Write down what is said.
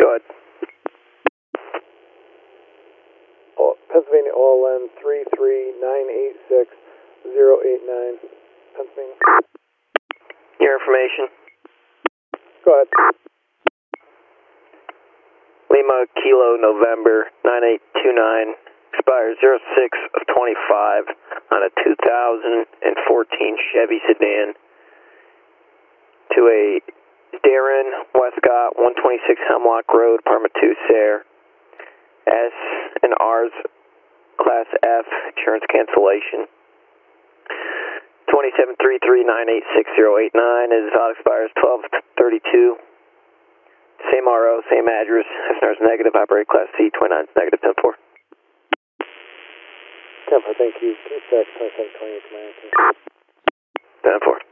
ahead. Pennsylvania OLN 33986-089. Pennsylvania. Your information. Go ahead. Lima Kilo November 9829, expires 06 of 25 on a 2014 Chevy sedan to a Darren Westcott, 126 Hemlock Road, Apartment 2, Sayre. S and R's Class F, insurance cancellation. 2733986089 is auto expires 1232. Same RO, same address. SNR's negative, operate Class C, 29 is negative, 10-4. 10-4, thank you. 26, 27, 28, command. 10-4.